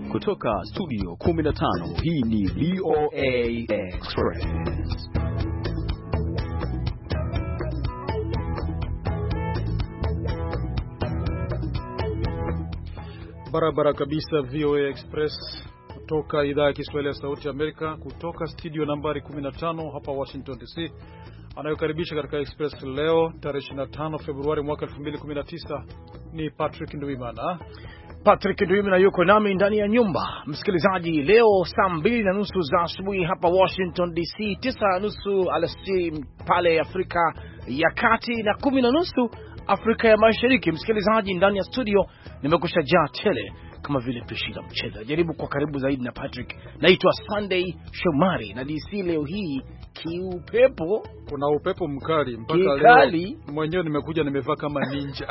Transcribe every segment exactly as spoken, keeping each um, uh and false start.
Kutoka studio kumi na tano, hii ni V O A Express. Barabara kabisa, V O A Express kutoka idhaa ya Kiswahili ya Sauti ya Amerika, kutoka studio nambari kumi na tano hapa Washington D C. Anayokaribisha katika Express leo tarehe ishirini na tano Februari mwaka elfu mbili kumi na tisa ni Patrick Ndwimana. Patrick Ndwimana yuko nami ndani ya nyumba. Msikilizaji, leo saa mbili na nusu za asubuhi hapa Washington D C, tisa na nusu alasiri pale Afrika ya Kati na kumi na nusu Afrika ya Mashariki. Msikilizaji, ndani ya studio nimekusha jaa tele kama vile pishi la mcheza. Jaribu kwa karibu zaidi na Patrick. Naitwa Sunday Shomari na D C leo hii kiupepo, kuna upepo mkali mpaka Kikali. Leo mwenyewe nimekuja nimevaa kama ninja.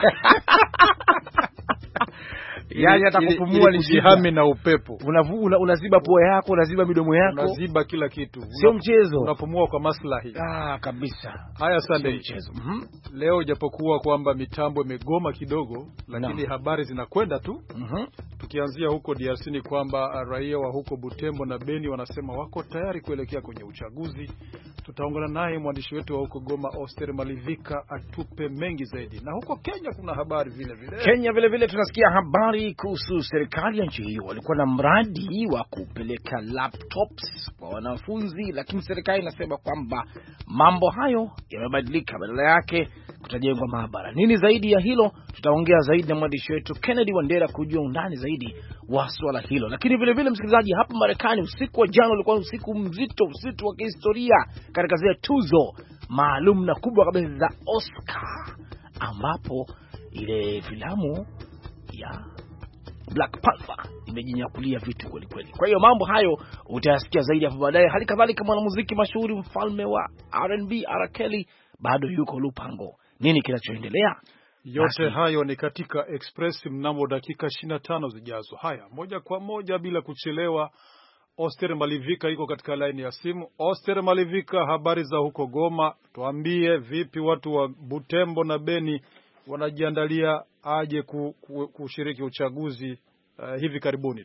Yaani hata kupumua ni jihami na upepo. Unaziba una, una pua yako, unaziba midomo yako, unaziba kila kitu. Sio mchezo. Unapumua kwa maslahi. Ah, kabisa. Haya Sunday. Mhm. Leo japokuwa kwamba mitambo imegoma kidogo, lakini no. habari zinakwenda tu. Mhm. Tukianzia huko D R C ni kwamba raia wa huko Butembo na Beni wanasema wako tayari kuelekea kwenye uchaguzi. Tutaongana naye mwandishi wetu wa huko Goma, Oster Malivika, atupe mengi zaidi. Na huko Kenya kuna habari vile vile. Kenya vile vile tunasikia habari kuhusu serikali ya nchi hiyo. Walikuwa na mradi wa kupeleka laptops kwa wanafunzi, lakini serikali inasema kwamba mambo hayo yamebadilika, badala yake kutajengwa maabara. Nini zaidi ya hilo? Tutaongea zaidi na mwandishi wetu Kennedy Wandera kujua undani zaidi wa swala hilo. Lakini vile vile msikilizaji, hapa Marekani usiku wa jana ulikuwa usiku mzito, usiku wa kihistoria katika zile tuzo maalum na kubwa kabisa za Oscar, ambapo ile filamu ya Black Panther imejinyakulia vitu kweli kweli. Kwa hiyo mambo hayo utayasikia zaidi hapo baadaye. Hali kadhalika mwanamuziki mashuhuri, mfalme wa R and B R Kelly bado yuko Lupango. Nini kinachoendelea? Yote Nasi. hayo ni katika Express mnamo dakika ishirini na tano zijazo. Haya, moja kwa moja bila kuchelewa, Oster Malivika yuko katika line ya simu. Oster Malivika, habari za huko Goma? Tuambie vipi watu wa Butembo na Beni wanajiandalia aje ku, ku, kushiriki uchaguzi uh, hivi karibuni?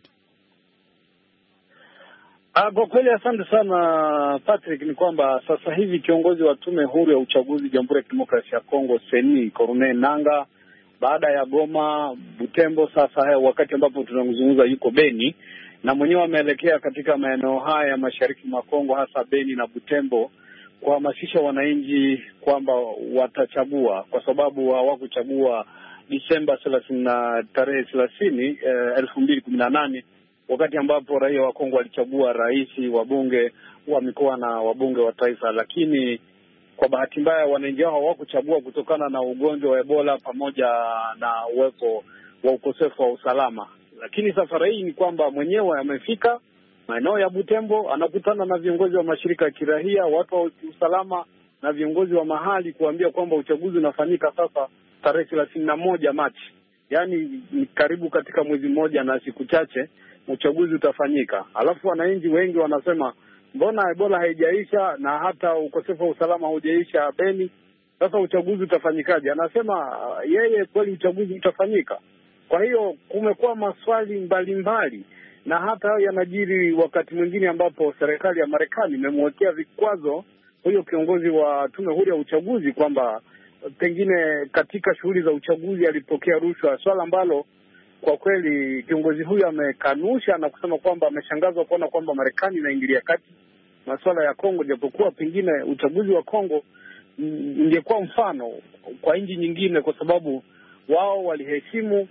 Ah, kwa kweli asante sana Patrick, ni kwamba sasa hivi kiongozi wa tume huru ya uchaguzi Jamhuri ya Kidemokrasia ya Kongo Seni Corneille Nangaa, baada ya Goma, Butembo, sasa haya wakati ambapo tunazungumza yuko Beni, na mwenyewe ameelekea katika maeneo haya ya mashariki mwa Kongo, hasa Beni na Butembo, kuhamasisha wananchi kwamba watachagua, kwa sababu hawakuchagua Disemba thelathini na tarehe thelathini eh, elfu mbili kumi na nane, wakati ambapo raia wa Kongo walichagua rais, wabunge wa mikoa na wabunge wa taifa. Lakini kwa bahati mbaya wananchi hao hawakuchagua kutokana na ugonjwa wa Ebola pamoja na uwepo wa ukosefu wa usalama. Lakini safari hii ni kwamba mwenyewe amefika maeneo ya Butembo, anakutana na viongozi wa mashirika ya kiraia, watu wa usalama na viongozi wa mahali kuambia kwamba uchaguzi unafanyika sasa tarehe thelathini na moja Machi. Yaani ni karibu katika mwezi mmoja na siku chache uchaguzi utafanyika. Alafu wananchi wengi wanasema mbona Ebola haijaisha na hata ukosefu wa usalama haujaisha Beni, sasa uchaguzi utafanyikaje? Anasema yeye kweli uchaguzi utafanyika. Kwa hiyo kumekuwa maswali mbalimbali, na hata yanajiri wakati mwingine ambapo serikali ya Marekani imemwekea vikwazo huyo kiongozi wa tume huru ya uchaguzi kwamba pengine katika shughuli za uchaguzi alipokea rushwa, swala ambalo kwa kweli kiongozi huyu amekanusha na kusema kwamba ameshangazwa kuona kwamba Marekani inaingilia kati masuala ya Kongo, japokuwa pengine uchaguzi wa Kongo ingekuwa mfano kwa nchi nyingine, kwa sababu wao waliheshimu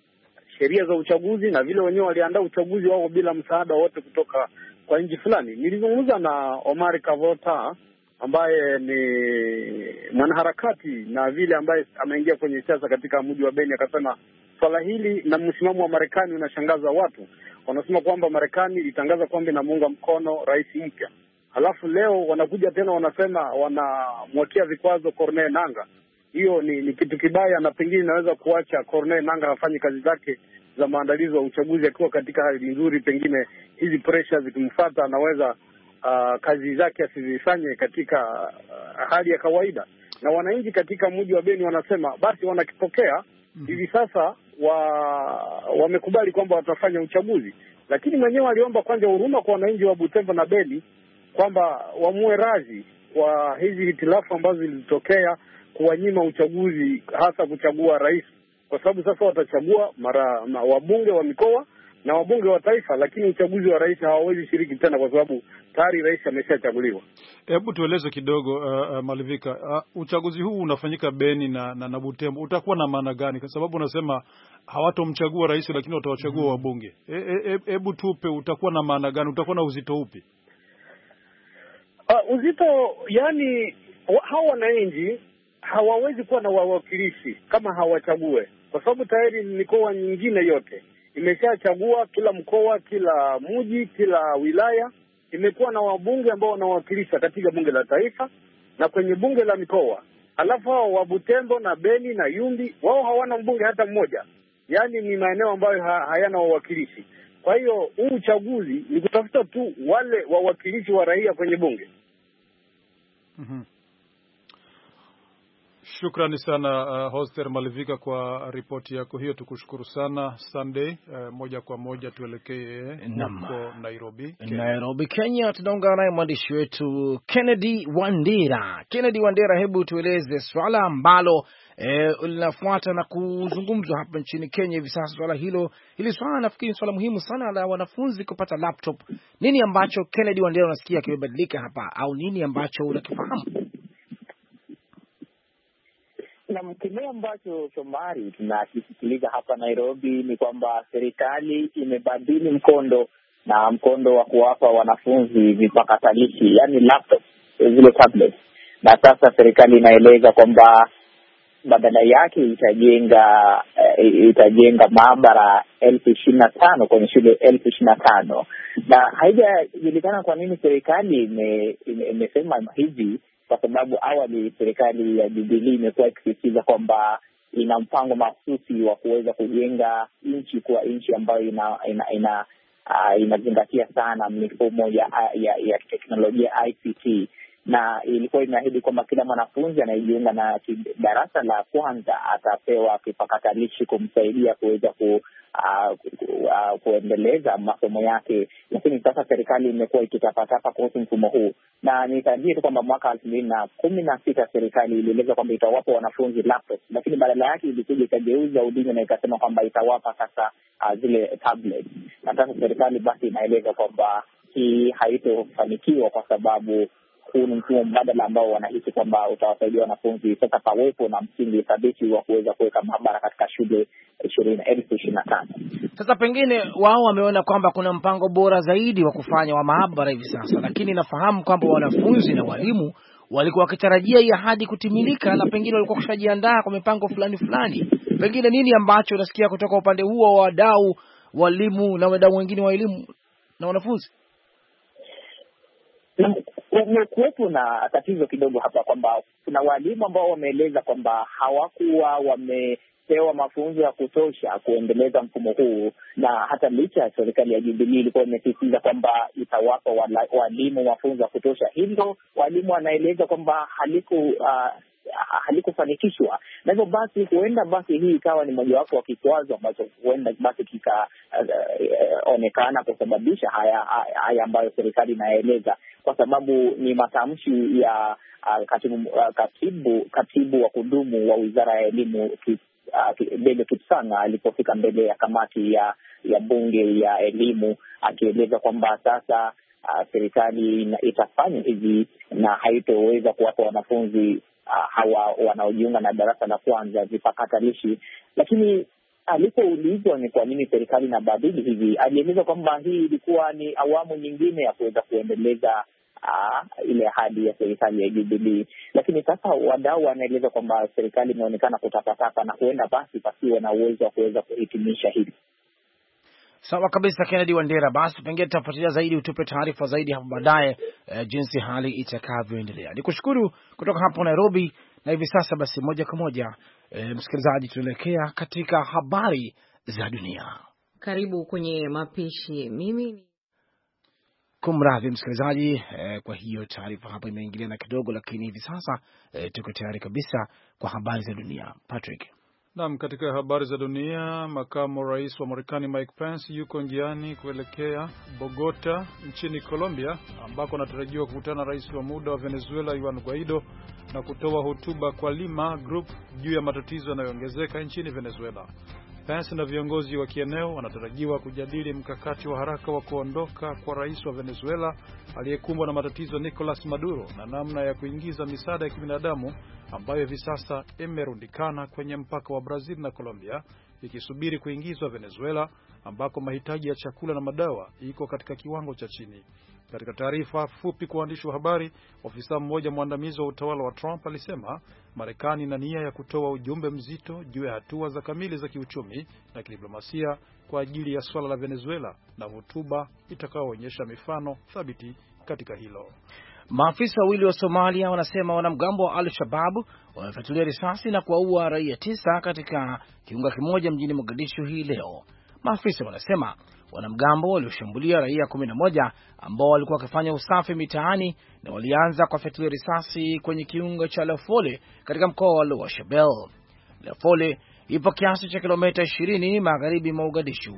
sheria za uchaguzi na vile wenyewe waliandaa uchaguzi wao bila msaada wote kutoka kwa nchi fulani. Nilizungumza na Omar Kavota ambaye ni mwanaharakati na vile ambaye ameingia kwenye siasa katika mji wa Beni, akasema swala hili na msimamo wa Marekani unashangaza watu. Wanasema kwamba Marekani ilitangaza kwamba inamuunga mkono rais mpya, halafu leo wanakuja tena wanasema wanamwekea vikwazo Corneille Nangaa. Hiyo ni, ni kitu kibaya, na pengine inaweza kuacha Corneille Nangaa afanye kazi zake za maandalizi wa uchaguzi akiwa katika hali nzuri. Pengine hizi pressure zikimfuata anaweza uh, kazi zake asizifanye katika uh, hali ya kawaida. Na wananchi katika mji wa Beni wanasema basi wanakipokea hivi sasa wa wamekubali kwamba watafanya uchaguzi, lakini mwenyewe aliomba kwanza huruma kwa wananchi wa Butembo na Beni kwamba wamue radhi kwa hizi hitilafu ambazo zilitokea kuwanyima uchaguzi, hasa kuchagua rais, kwa sababu sasa watachagua mara na wabunge wa mikoa na wabunge wa taifa, lakini uchaguzi wa rais hawawezi shiriki tena kwa sababu tayari rais ameshachaguliwa. Hebu tueleze kidogo uh, uh, Malivika, uh, uchaguzi huu unafanyika Beni na, na, na Butembo, utakuwa na maana gani? Kwa sababu unasema hawatomchagua rais lakini watawachagua mm. wabunge. Hebu e, e, tupe, utakuwa na maana gani? Utakuwa na uzito upi? Uh, uzito yani, hao wananchi hawawezi kuwa na wawakilishi kama hawachague, kwa sababu tayari mikoa nyingine yote imeshachagua, kila mkoa, kila mji, kila wilaya imekuwa na wabunge ambao wanawakilisha katika bunge la taifa na kwenye bunge la mikoa. Alafu hao wa Butembo na Beni na Yumbi, wao hawana mbunge hata mmoja. Yaani ni maeneo ambayo ha, hayana wawakilishi. Kwa hiyo huu uchaguzi ni kutafuta tu wale wawakilishi wa raia kwenye bunge. Mhm. Shukrani sana uh, Hoster Malivika kwa ripoti yako hiyo, tukushukuru sana. Sunday, uh, moja kwa moja tuelekee huko Nairobi, Kenya. Nairobi, Kenya, tunaungana naye mwandishi wetu Kennedy Wandera. Kennedy Wandera, hebu tueleze swala ambalo eh, linafuata na kuzungumzwa hapa nchini Kenya hivi sasa. Swala hilo, hili swala nafikiri swala muhimu sana la wanafunzi kupata laptop. Nini ambacho Kennedy Wandera unasikia kimebadilika hapa, au nini ambacho unakifahamu? Na kile ambacho Shomari tunakisikiliza hapa Nairobi ni kwamba serikali imebadili mkondo na mkondo wa kuwapa wanafunzi vipakatalishi, yani laptop, zile tablet. Na sasa serikali inaeleza kwamba badala yake itajenga uh, itajenga maabara elfu ishirini na tano kwenye shule elfu ishirini na tano. Na haijajulikana kwa nini serikali imesema ime, hivi, kwa sababu awali serikali ya Jubilee imekuwa ikisisitiza kwamba ina mpango mahususi wa kuweza kujenga nchi kuwa nchi ambayo ina ina ina uh, inazingatia sana mifumo ya ya, ya teknolojia I C T, na ilikuwa inaahidi kwamba kila mwanafunzi anayejiunga na darasa la kwanza atapewa kipakatalishi kumsaidia kuweza ku Uh, uh, kuendeleza masomo yake. Lakini sasa serikali imekuwa ikitapatapa kuhusu mfumo huu, na nitajia tu kwamba mwaka elfu mbili na kumi na sita serikali ilieleza kwamba itawapa wanafunzi laptops, lakini badala yake ilikuja ikageuza udini na ikasema kwamba itawapa sasa uh, zile tablet. Na sasa serikali basi inaeleza kwamba hii haitofanikiwa kwa sababu huu ni mfumo mbadala ambao wanahisi kwamba utawasaidia wanafunzi. Sasa pawepo na msingi thabiti wa kuweza kuweka maabara katika shule ishirini elfu ishirini na tano. Sasa pengine wao wameona kwamba kuna mpango bora zaidi wa kufanya wa maabara hivi sasa, lakini nafahamu kwamba wanafunzi na walimu walikuwa wakitarajia hii ahadi kutimilika, na pengine walikuwa kushajiandaa kwa mipango fulani fulani. Pengine nini ambacho unasikia kutoka upande huo wa wadau, walimu na wadau wengine wa elimu na wanafunzi? Kumekuwepo na tatizo kidogo hapa kwamba kuna walimu ambao wameeleza kwamba hawakuwa wamepewa mafunzo ya kutosha kuendeleza mfumo huu, na hata licha ya serikali ya Jubilee ilikuwa imesisitiza kwamba itawapa walimu mafunzo ya kutosha, hilo walimu wanaeleza kwamba haliku uh, halikufanikishwa. Na hivyo basi huenda basi hii ikawa ni mojawapo wa kikwazo ambacho huenda basi kikaonekana uh, uh, kusababisha haya haya ambayo serikali inaeleza, kwa sababu ni matamshi ya uh, katibu, uh, katibu katibu wa kudumu wa Wizara ya Elimu Bebe uh, Kipsanga alipofika mbele ya kamati ya ya bunge ya elimu, akieleza kwamba sasa uh, serikali itafanya hivi na haitoweza kuwapa wanafunzi Uh, hawa wanaojiunga na darasa la kwanza vipakatalishi. Lakini alipoulizwa ni kwa nini serikali inabadili hivi, alieleza kwamba hii ilikuwa ni awamu nyingine ya kuweza kuendeleza uh, ile ahadi ya serikali ya Jubilee. Lakini sasa wadau wanaeleza kwamba serikali imeonekana kutapatapa na huenda basi pasiwe na uwezo wa kuweza kuhitimisha hili. Sawa kabisa, Kennedy Wandera. Basi pengine tutafuatilia zaidi, utupe taarifa zaidi hapo baadaye eh, jinsi hali itakavyoendelea. Nikushukuru kutoka hapo Nairobi. Na hivi sasa basi moja kwa moja eh, msikilizaji, tuelekea katika habari za dunia. Karibu kwenye mapishi. Mimi kumradhi msikilizaji, eh, kwa hiyo taarifa hapa imeingiliana kidogo, lakini hivi sasa eh, tuko tayari kabisa kwa habari za dunia. Patrick. Naam, katika habari za dunia, makamu rais wa Marekani Mike Pence yuko njiani kuelekea Bogota nchini Colombia, ambako anatarajiwa kukutana na rais wa muda wa Venezuela Juan Guaido na kutoa hotuba kwa Lima Group juu ya matatizo yanayoongezeka nchini Venezuela. Pence na viongozi wa kieneo wanatarajiwa kujadili mkakati wa haraka wa kuondoka kwa rais wa Venezuela aliyekumbwa na matatizo Nicolas Maduro na namna ya kuingiza misaada ya kibinadamu ambayo hivi sasa imerundikana kwenye mpaka wa Brazil na Colombia ikisubiri kuingizwa Venezuela, ambako mahitaji ya chakula na madawa iko katika kiwango cha chini. Katika taarifa fupi kwa waandishi wa habari, ofisa mmoja mwandamizi wa utawala wa Trump alisema Marekani ina nia ya kutoa ujumbe mzito juu ya hatua za kamili za kiuchumi na kidiplomasia kwa ajili ya swala la Venezuela na hotuba itakayoonyesha mifano thabiti katika hilo. Maafisa wawili wa Somalia wanasema wanamgambo wa Al-Shabaab wamefatulia risasi na kuwaua raia tisa katika kiunga kimoja mjini Mogadishu hii leo. Maafisa wanasema wanamgambo walioshambulia raia kumi na moja ambao walikuwa wakifanya usafi mitaani na walianza kuwafatulia risasi kwenye kiunga cha Lafole katika mkoa wa Lower Shabelle. Lafole ipo kiasi cha kilomita ishirini magharibi mwa Mogadishu.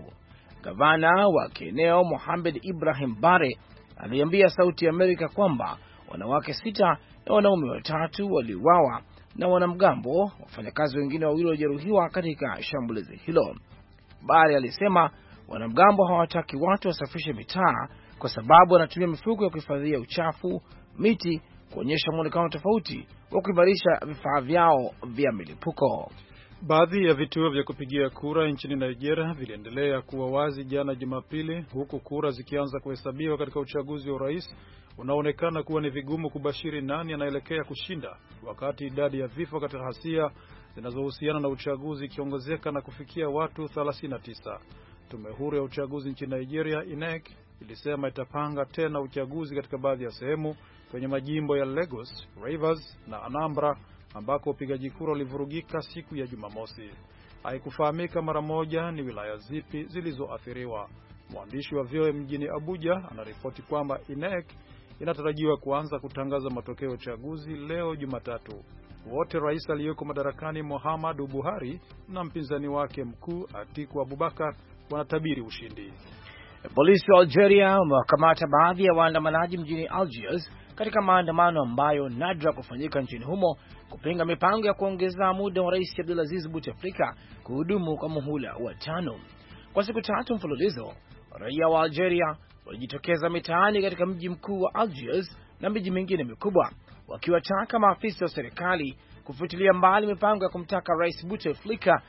Gavana wa kieneo Mohamed Ibrahim Bare aliambia Sauti ya Amerika kwamba wanawake sita na wanaume watatu waliuawa na wanamgambo, wafanyakazi wengine wawili walijeruhiwa katika shambulizi hilo. Bare alisema wanamgambo hawataki watu wasafishe mitaa kwa sababu wanatumia mifuko ya kuhifadhia uchafu, miti, kuonyesha muonekano tofauti wa kuimarisha vifaa vyao vya milipuko. Baadhi ya vituo vya kupigia kura nchini Nigeria viliendelea kuwa wazi jana Jumapili, huku kura zikianza kuhesabiwa katika uchaguzi wa urais unaoonekana kuwa ni vigumu kubashiri nani anaelekea kushinda, wakati idadi ya vifo katika ghasia zinazohusiana na uchaguzi ikiongezeka na kufikia watu thelathini na tisa. Tume huru ya uchaguzi nchini Nigeria I N E C ilisema itapanga tena uchaguzi katika baadhi ya sehemu kwenye majimbo ya Lagos, Rivers na Anambra ambako upigaji kura ulivurugika siku ya Jumamosi. Haikufahamika mara moja ni wilaya zipi zilizoathiriwa. Mwandishi wa V O A mjini Abuja anaripoti kwamba I N E C inatarajiwa kuanza kutangaza matokeo ya uchaguzi leo Jumatatu. Wote rais aliyeko madarakani Muhammadu Buhari na mpinzani wake mkuu Atiku Abubakar wanatabiri ushindi. Polisi wa Algeria wamewakamata baadhi ya waandamanaji mjini Algiers katika maandamano ambayo nadra kufanyika nchini humo kupinga mipango ya kuongeza muda wa Rais Abdelaziz Bouteflika kuhudumu kwa muhula wa tano. Kwa siku tatu mfululizo, raia wa Algeria walijitokeza mitaani katika mji mkuu wa Algiers na miji mingine mikubwa wakiwataka maafisa wa serikali kufutilia mbali mipango ya kumtaka Rais Bouteflika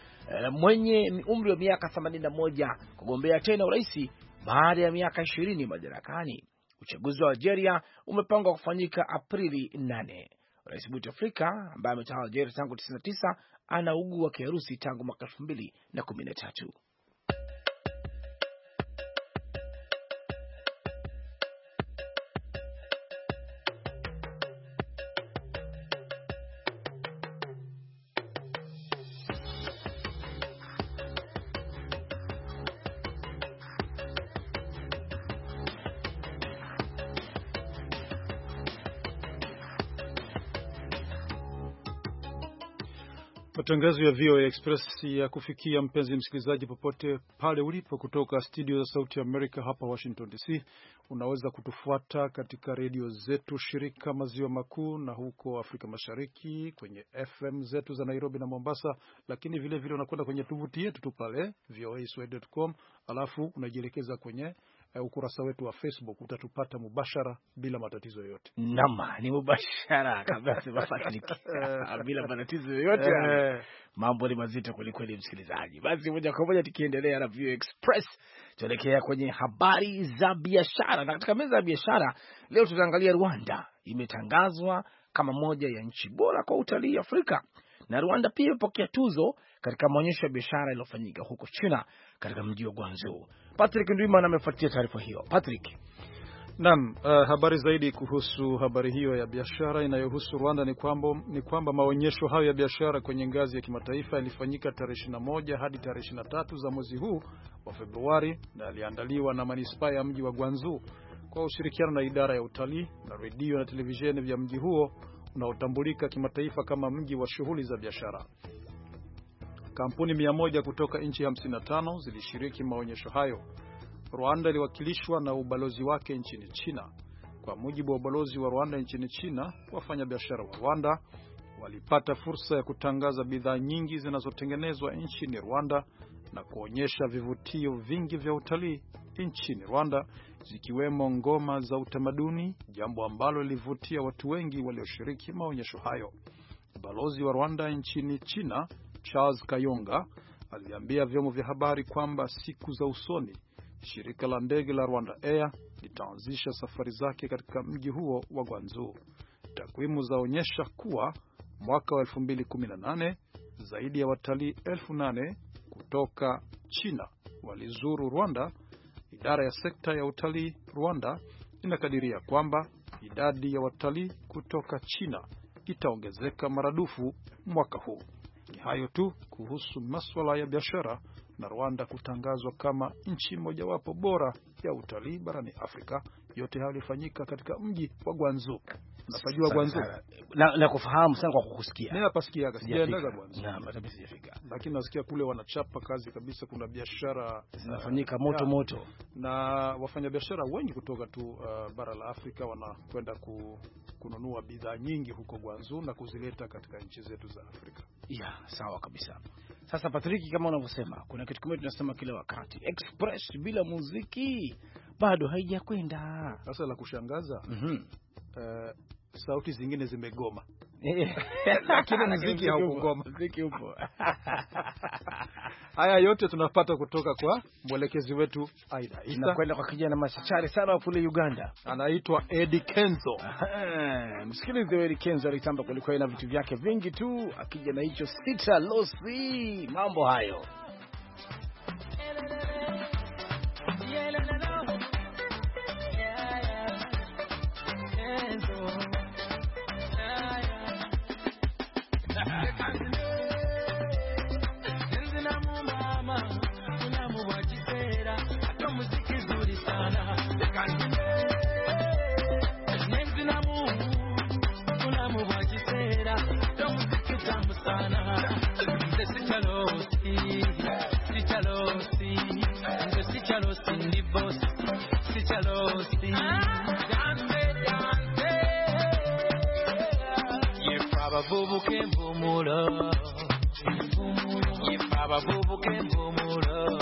mwenye umri wa miaka themanini na moja kugombea tena urais baada ya miaka ishirini madarakani. Uchaguzi wa Algeria umepangwa kufanyika Aprili nane. Rais Bouteflika ambaye ametawala Algeria tangu tisini na tisa anaugua kiharusi tangu mwaka elfu mbili na kumi na tatu. Matangazo ya V O A Express ya kufikia mpenzi msikilizaji popote pale ulipo kutoka studio za Sauti ya Amerika hapa Washington D C. Unaweza kutufuata katika redio zetu shirika maziwa makuu na huko Afrika Mashariki kwenye F M zetu za Nairobi na Mombasa, lakini vile vile unakwenda kwenye tovuti yetu tu pale v o a swahili dot com, alafu unajielekeza kwenye Uh, ukurasa wetu wa Facebook, utatupata mubashara bila matatizo yoyote. Nama, ni mubashara kabisa mafatiliki. Bila matatizo yoyote. Mambo ni mazito kweli kweli msikilizaji. Basi moja kwa moja tukiendelea na V O A Express, tuelekea kwenye habari za biashara. Na katika meza ya biashara leo tutaangalia Rwanda imetangazwa kama moja ya nchi bora kwa utalii Afrika. Na Rwanda pia imepokea tuzo katika maonyesho ya biashara yaliyofanyika huko China katika mji wa Guangzhou. Patrick Ndwimana amefuatia taarifa hiyo. Patrick. Naam, uh, habari zaidi kuhusu habari hiyo ya biashara inayohusu Rwanda ni kwamba ni kwamba maonyesho hayo ya biashara kwenye ngazi ya kimataifa yalifanyika tarehe ishirini na moja hadi tarehe ishirini na tatu za mwezi huu wa Februari na yaliandaliwa na manispaa ya mji wa Guangzhou kwa ushirikiano na idara ya utalii na redio na televisheni vya mji huo unaotambulika kimataifa kama mji wa shughuli za biashara. Kampuni mia moja kutoka nchi hamsini na tano zilishiriki maonyesho hayo. Rwanda iliwakilishwa na ubalozi wake nchini China. Kwa mujibu wa ubalozi wa Rwanda nchini China, wafanyabiashara wa Rwanda walipata fursa ya kutangaza bidhaa nyingi zinazotengenezwa nchini Rwanda na kuonyesha vivutio vingi vya utalii nchini Rwanda, zikiwemo ngoma za utamaduni, jambo ambalo lilivutia watu wengi walioshiriki maonyesho hayo. Balozi wa Rwanda nchini China, Charles Kayonga, aliambia vyombo vya habari kwamba siku za usoni shirika la ndege la Rwanda Air litaanzisha safari zake katika mji huo wa Guangzhou. Takwimu zaonyesha kuwa mwaka wa elfu mbili kumi na nane zaidi ya watalii elfu nane kutoka China walizuru Rwanda. Idara ya sekta ya utalii Rwanda inakadiria kwamba idadi ya watalii kutoka China itaongezeka maradufu mwaka huu. Ni hayo tu kuhusu masuala ya biashara na Rwanda kutangazwa kama nchi mojawapo bora ya utalii barani Afrika. Yote hayo yalifanyika katika mji wa Guangzhou. Unapajua Guangzhou? Na, na kufahamu sana kwa kukusikia. Mimi napasikia sijaenda Guangzhou. Na hata sijafika. Lakini nasikia kule wanachapa kazi kabisa, kuna biashara zinafanyika uh, moto moto. Na wafanyabiashara wengi kutoka tu uh, bara la Afrika wanakwenda ku, kununua bidhaa nyingi huko Guangzhou na kuzileta katika nchi zetu za Afrika. Ya, sawa kabisa. Sasa Patrick, kama unavyosema, kuna kitu kimoja tunasema kila wakati, Express bila muziki bado haijakwenda. Sasa la kushangaza, mhm uh, sauti zingine zimegoma. Lakini muziki haukugoma. Muziki upo. Haya yote tunapata kutoka kwa mwelekezi wetu Aida Isa. Tunakwenda kwa kijana machachari sana kule Uganda. Anaitwa Eddie Kenzo. Msikilize Eddie Kenzo, alitamba kulikuwa na vitu vyake vingi tu, akija na hicho Sita Losi. Mambo hayo. Babu kembo mulo, yifaba bubu kembo mulo.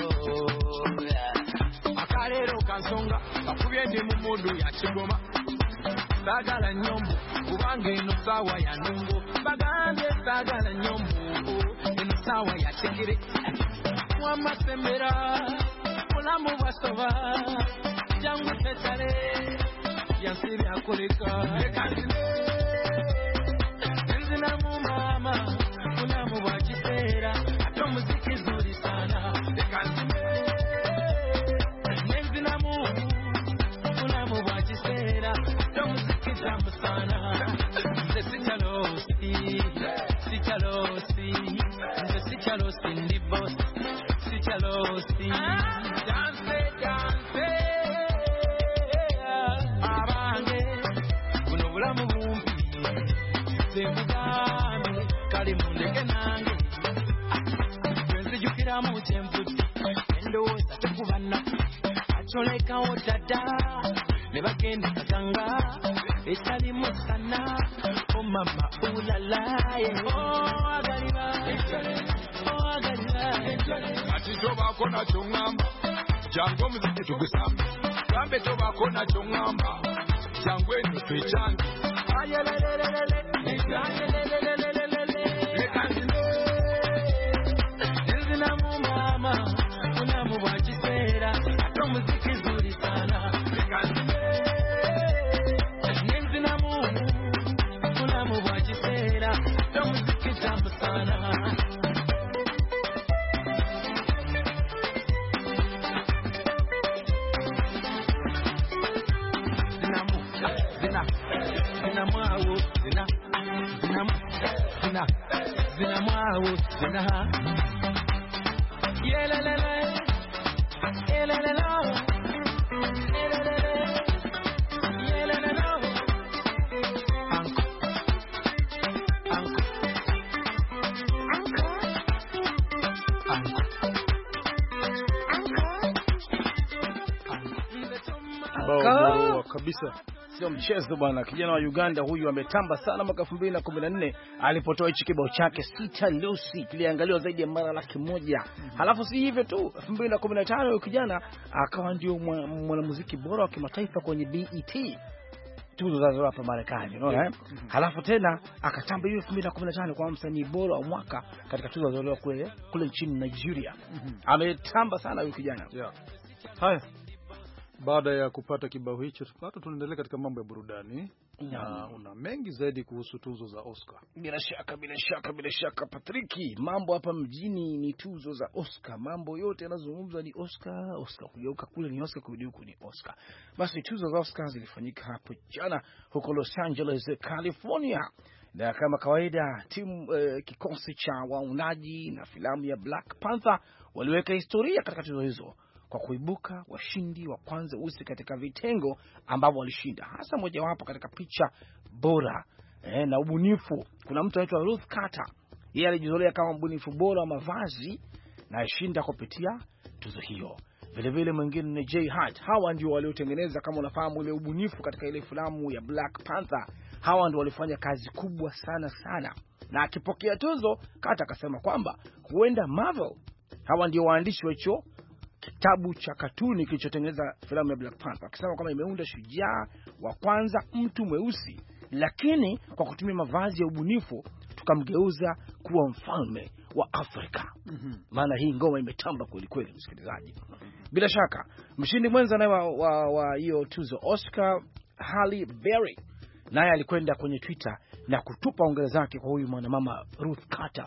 Akalero kansonga, bakubye ndi mu mundu ya kigoma. Sagala nyombo, kubange eno sawa ya nungo. Bagambe sagala nyombo, eno sawa ya kigere. Wama sembera, mulamu basoba. Jangu tetale, yansiri akoleka. Nzina mu mama, mulamu bwakisera. Ato muziki zuri sana. Nzina mu mulamu bwakisera. Ato muziki tamu sana. Nze sichalosi, sichalosi. Nze sichalosi ndi boss. Sichalosi. Dance, dance. Abange, kuno bulamu bumpi. Sembugame, kali mundeke nange. Kwenzi jukira mu temputi. Endowooza tekubana. Acholeka otata. Ne bagenda kaganga. Etali musana. Oh mama ulalaye. Oh agaliba. Oh agaliba. Ati toba kona chongamba. Jango muziki tugusamba. Kambe toba kona chongamba. Jango eno twichange. Ayelelelelele. Nzina mu mama, mulamu bwakisera. Ato muziki zuri sana. Nzina mu mulamu bwakisera. Ato muziki tamu sana. Zina mwawo zina yelelele yelelele yelelele yelelele anko anko anko kibao kabisa. Sio mchezo bwana. Kijana wa Uganda huyu ametamba sana mwaka elfu mbili na kumi na nne alipotoa hichi kibao chake Sita Lucy, kiliangaliwa zaidi ya mara laki moja. Mm -hmm. Halafu si hivyo tu, elfu mbili na kumi na tano huyu kijana akawa ndio mwanamuziki bora wa kimataifa kwenye B E T, tuzo za hapa Marekani, unaona eh? Mm -hmm. Halafu tena akatamba hiyo elfu mbili na kumi na tano kwa msanii bora wa mwaka katika tuzo za kule kule nchini Nigeria. Mm -hmm. Ametamba sana huyu kijana. Yeah. Haya. Baada ya kupata kibao hicho, tupata tunaendelea katika mambo ya burudani. Na una mengi zaidi kuhusu tuzo za Oscar. Bila shaka, bila shaka, bila shaka Patriki, mambo hapa mjini ni tuzo za Oscar. Mambo yote yanazungumzwa ni Oscar, Oscar kugeuka kule ni Oscar, kurudi huku ni Oscar. Basi tuzo za Oscar zilifanyika hapo jana huko Los Angeles, California. Na kama kawaida timu eh, kikosi cha waundaji na filamu ya Black Panther waliweka historia katika tuzo hizo kwa kuibuka washindi wa kwanza usi katika vitengo ambavyo walishinda, hasa mojawapo katika picha bora eh, na ubunifu. Kuna mtu anaitwa Ruth Carter, yeye alijizolea kama mbunifu bora wa mavazi na alishinda kupitia tuzo hiyo. Vile vile mwingine ni Jay Hart. Hawa ndio waliotengeneza, kama unafahamu, ile ubunifu katika ile filamu ya Black Panther. Hawa ndio walifanya kazi kubwa sana sana. Na akipokea tuzo, Carter akasema kwamba huenda Marvel, hawa ndio waandishi wa hicho kitabu cha katuni kilichotengeneza filamu ya Black Panther, akisema kwamba imeunda shujaa wa kwanza mtu mweusi, lakini kwa kutumia mavazi ya ubunifu tukamgeuza kuwa mfalme wa Afrika. Mm-hmm. Maana hii ngoma imetamba kweli kweli, msikilizaji. Bila shaka mshindi mwenza naye wa hiyo tuzo Oscar, Halle Berry, naye alikwenda kwenye Twitter na kutupa hongera zake kwa huyu mwanamama Ruth Carter.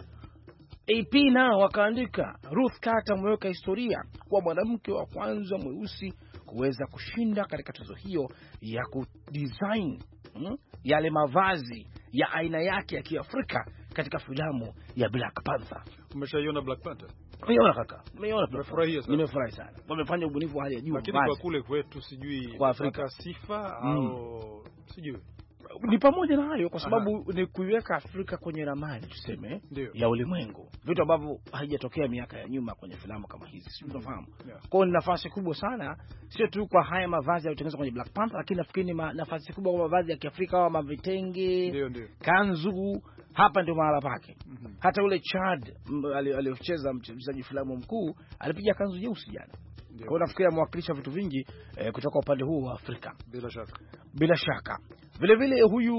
A P nao wakaandika, Ruth Carter mweka historia kwa mwanamke wa kwanza mweusi kuweza kushinda katika tuzo hiyo ya kudesign hmm, yale mavazi ya aina yake ya Kiafrika katika filamu ya Black Panther. Umeshaiona Black Panther? Nimeona kaka. Nimeona. Nimefurahi sana. Nimefurahi sana. Wamefanya ubunifu wa hali ya juu. Lakini kwa kule kwetu sijui kwa Afrika sifa mm. au sijui. Ni pamoja na hayo kwa sababu Aha. ni kuiweka Afrika kwenye ramani tuseme Dio. ya ulimwengu, vitu ambavyo haijatokea miaka ya nyuma kwenye filamu kama hizi, si unafahamu? Yeah. Kwa hiyo ni nafasi kubwa sana, sio tu kwa haya mavazi yaliyotengenezwa kwenye Black Panther, lakini nafikiri ni nafasi kubwa kwa mavazi ya Kiafrika kama mavitenge, Dio, Dio. kanzu, hapa ndio mahala pake. Mm-hmm. Hata ule Chad aliocheza mchezaji filamu mkuu alipiga kanzu nyeusi jana. Kwa hiyo nafikiri amewakilisha vitu vingi eh, kutoka upande huu wa Afrika. Bila shaka. Bila shaka. Vile vile huyu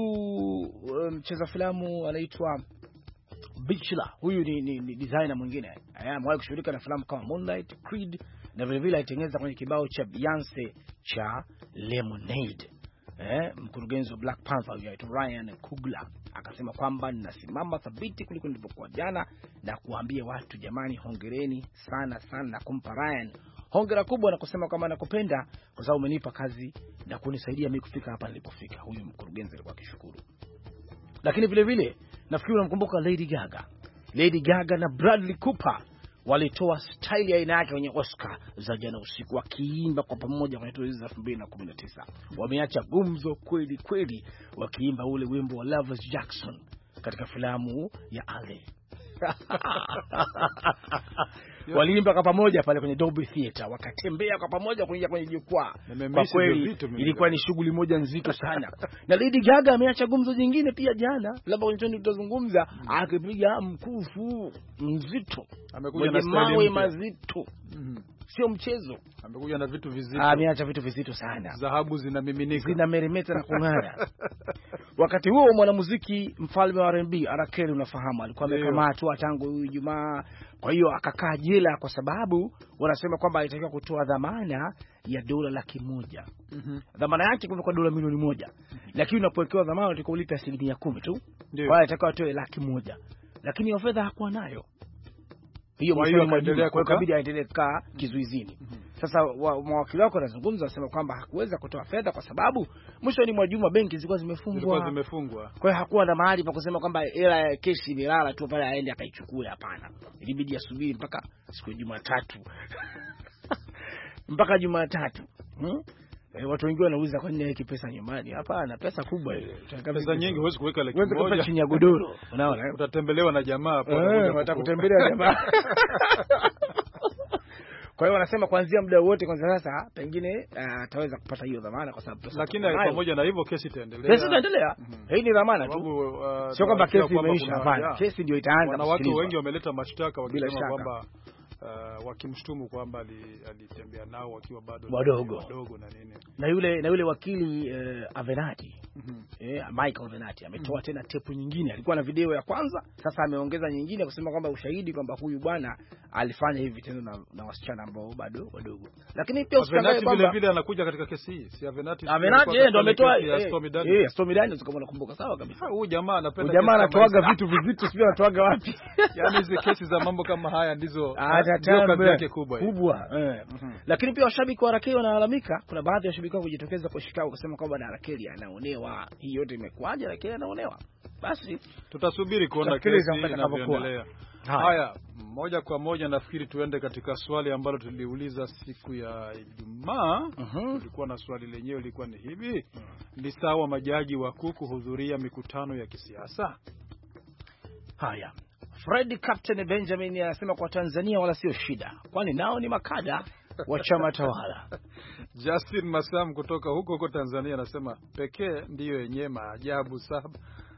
mcheza um, filamu anaitwa Bichla. Huyu ni, ni, ni designer mwingine. Amewahi kushughulika na filamu kama Moonlight, Creed, na vile vile alitengeneza kwenye kibao cha Beyonce cha Lemonade. Eh, mkurugenzi wa Black Panther anaitwa Ryan Coogler akasema kwamba ninasimama thabiti kuliko nilipokuwa jana na kuambia watu jamani, hongereni sana sana na kumpa Ryan hongera kubwa na kusema kwamba nakupenda kwa sababu umenipa kazi na kunisaidia mimi kufika hapa nilipofika. Huyu mkurugenzi alikuwa akishukuru. Lakini vile vile nafikiri unamkumbuka Lady Gaga. Lady Gaga na Bradley Cooper walitoa style ya aina yake kwenye Oscar za jana usiku, wakiimba kwa pamoja kwenye tuzo za elfu mbili na kumi na tisa. Wameacha gumzo kweli kweli wakiimba ule wimbo wa Lovers Jackson katika filamu ya Ale. Waliimba kwa pamoja pale kwenye Dolby Theater, wakatembea kwa pamoja kuingia kwenye jukwaa. Kwa kweli ilikuwa ni shughuli moja nzito sana. Na Lady Gaga ameacha gumzo jingine pia jana, labda kwenye tendo tutazungumza, mm. akipiga mkufu mzito, amekuja na mawe mazito. Mm. Sio mchezo. Amekuja na vitu vizito. Ameacha vitu vizito sana. Dhahabu zinamiminika, zinameremeta na kung'ara. Wakati huo mwanamuziki mfalme wa R and B R Kelly, unafahamu, alikuwa amekamatwa tangu Ijumaa. Kwa hiyo akakaa jela kwa sababu wanasema kwamba alitakiwa kutoa dhamana ya dola laki moja. Mm-hmm. Dhamana yake kulikuwa dola milioni moja. Mm-hmm. Lakini unapowekewa dhamana unatakiwa ulipe asilimia kumi tu. Kwa hiyo alitakiwa atoe laki moja. Lakini hiyo fedha hakuwa nayo. Hiyo mwishoni mwa juma kwa kabidi aendelee kukaa kizuizini. Mm-hmm. Sasa mawakili wako wanazungumza wasema kwamba hakuweza kutoa fedha kwa sababu mwishoni mwa juma benki zilikuwa zimefungwa. Zilikuwa zimefungwa. Kwa hiyo hakuwa na mahali pa kusema kwamba hela ya kesi imelala tu pale aende akaichukue, hapana. Ilibidi asubiri mpaka siku ya Jumatatu. mpaka Jumatatu. Hmm? E, watu wengi wanauliza kwa nini yake pesa nyumbani? Hapana, pesa kubwa ile. Pesa nyingi huwezi kuweka laki moja. Wewe chini ya godoro. Unaona? Utatembelewa na jamaa hapo. Eh, watakutembelea jamaa. Kwa hiyo wanasema kuanzia muda wote kwanza sasa pengine ataweza uh, kupata hiyo dhamana kwa sababu lakini pamoja na hivyo kesi itaendelea. Kesi itaendelea. Mm-hmm. Hii ni dhamana tu. Uh, sio kwamba kesi imeisha, hapana. Kesi ndio itaanza. Na watu wengi wameleta mashtaka wakisema kwamba Uh, wakimshtumu kwamba alitembea ali nao wakiwa bado wadogo wadogo na nini. Na yule na yule wakili uh, Avenatti mm-hmm. eh, Michael Avenatti ametoa mm-hmm. tena tepu nyingine. Alikuwa na video ya kwanza, sasa ameongeza nyingine kusema kwamba ushahidi kwamba huyu bwana alifanya hivi vitendo na, na wasichana ambao bado wadogo. Lakini pia usikangae kwamba vile vile anakuja katika kesi hii. Si Avenatti Avenatti yeye ndo ametoa eh eh Stormy Daniels kama unakumbuka sawa kabisa. Huyu jamaa anapenda jamaa anatoaga vitu vizito, sio anatoaga wapi? Yaani hizo kesi za mambo kama haya ndizo kazi yake kubwa kubwa eh. Mm-hmm. Lakini pia washabiki wa Rakeli wanalalamika. Kuna baadhi ya washabiki kujitokeza kwa Chicago kusema kwamba na Rakeli anaonewa. Hii yote imekwaje? Rakeli anaonewa. Basi tutasubiri kuona kesi inavyoendelea. Haya, moja kwa moja nafikiri tuende katika swali ambalo tuliuliza siku ya Ijumaa. Uh-huh. Tulikuwa na swali lenyewe lilikuwa ni hivi. Uh-huh. Ni sawa majaji wakuu kuhudhuria mikutano ya kisiasa? Haya. Fred Captain Benjamin anasema kwa Tanzania wala sio shida, kwani nao ni makada wa chama tawala. Justin Masam kutoka huko huko Tanzania anasema pekee ndiyo yenyewe maajabu saba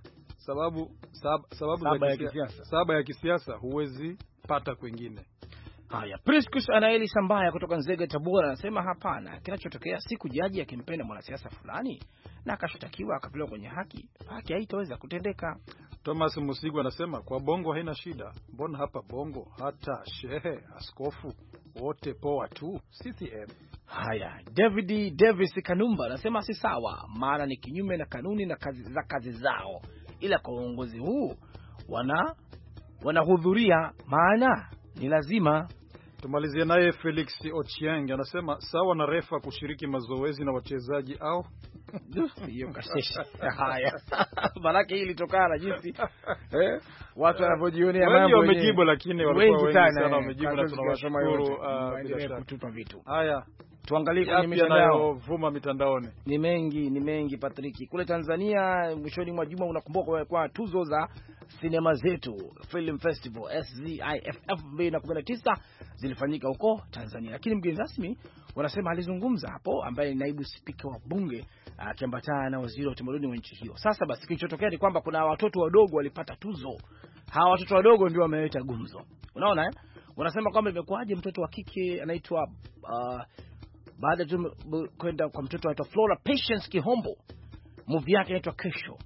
sababu sab, sababu saba ya kisiasa saba ya kisiasa huwezi pata kwingine. Haya, Priscus Anaeli Sambaya kutoka Nzega Tabora anasema hapana, kinachotokea siku jaji akimpenda mwanasiasa fulani na akashtakiwa akapelekwa kwenye haki, haki haitaweza kutendeka. Thomas Musigu anasema kwa Bongo haina shida. Mbona hapa Bongo hata shehe, askofu wote poa tu C C M. Haya, David Davis Kanumba anasema si sawa, maana ni kinyume na kanuni na kazi za kazi zao. Ila kwa uongozi huu wana wanahudhuria, maana ni lazima. Tumalizie naye Felix Ochieng anasema sawa na refa kushiriki mazoezi na wachezaji au hiyo kashesha. Haya. Baraka hili litokana na jinsi eh watu wanavyojionea mambo wenyewe. Wamejibu lakini walikuwa wengi sana wamejibu na tunawashukuru bila shaka kutupa vitu. Haya. Tuangalie kwenye mitandao. Vuma mitandaoni. Ni mengi, ni mengi Patrick. Kule Tanzania mwishoni mwa juma unakumbuka kwa tuzo za sinema zetu Film Festival S Z I F F elfu mbili kumi na tisa zilifanyika huko Tanzania. Lakini mgeni rasmi wanasema alizungumza hapo ambaye ni naibu spika wa bunge akiambatana na waziri wa utamaduni wa nchi hiyo. Sasa basi kilichotokea ni kwamba kuna watoto wadogo walipata tuzo. Hawa watoto wadogo ndio wameleta gumzo. Unaona eh? Wanasema kwamba imekuaje mtoto wa kike anaitwa uh, baada tu kwenda kwa mtoto anaitwa Flora Patience Kihombo, movie yake inaitwa Kesho,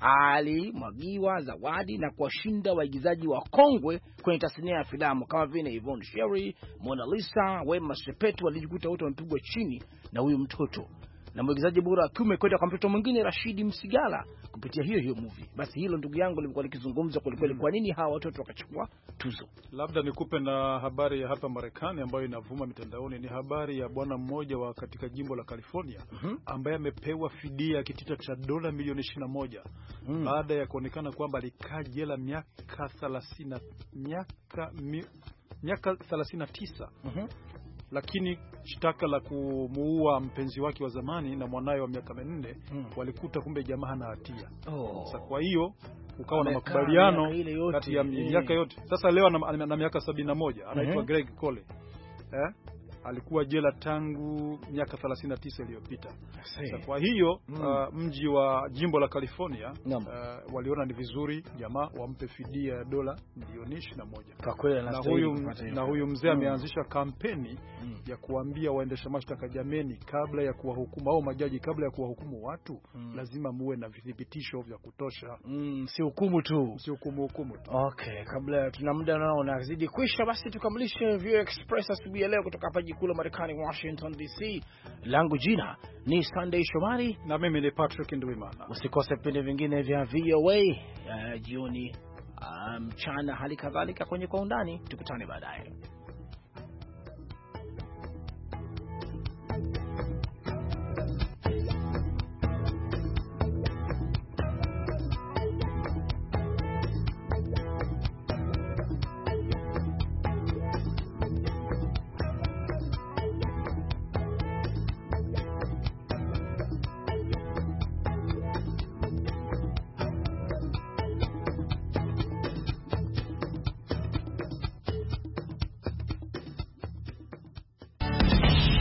alimwagiwa zawadi na kuwashinda waigizaji wa kongwe kwenye tasnia ya filamu kama vile Yvonne Sherry, Mona Lisa, Wema Sepetu. Walijikuta wote wamepigwa chini na huyu mtoto, na mwigizaji bora kiume kwenda kwa mtoto mwingine Rashidi Msigala kupitia hiyo hiyo movie. Basi hilo ndugu yangu lilikuwa likizungumza kwa kweli, kwa nini hawa watoto wakachukua tuzo. Labda nikupe na habari ya hapa Marekani ambayo inavuma mitandaoni. Ni habari ya bwana mmoja wa katika jimbo la California mm-hmm. ambaye amepewa fidia kitita cha dola milioni ishirini na moja mm. baada ya kuonekana kwamba alikaa jela miaka thelathini miaka mi, miaka thelathini na tisa mm-hmm. lakini shtaka la kumuua mpenzi wake wa zamani na mwanae wa miaka minne hmm. walikuta kumbe jamaa hana hatia. Oh. Sasa kwa hiyo ukawa na makubaliano kati ya miaka yote. Sasa leo na, na miaka sabini na moja anaitwa mm-hmm. Greg Cole. Eh? Alikuwa jela tangu miaka thelathini na tisa iliyopita. Sasa kwa hiyo mm. uh, mji wa jimbo la California uh, waliona ni vizuri jamaa wampe fidia ya dola milioni ishirini na moja. Kwa kweli na huyu na huyu mzee mm. ameanzisha kampeni mm. ya kuambia waendesha mashtaka, jameni, kabla ya kuwahukumu au majaji kabla ya kuwahukumu watu mm. lazima muwe na vithibitisho vya kutosha. Mm, si hukumu tu. Si hukumu hukumu tu. Okay, kabla tuna muda nao unazidi kwisha, basi tukamilishe View Express asubuhi ya leo kutoka hapa jikuu Marekani Washington D C. Langu jina ni Sunday Shomari na mimi ni Patrick Ndwimana. Usikose vipindi vingine vya V O A uh, jioni mchana um, hali kadhalika kwenye kwa undani. Tukutane baadaye.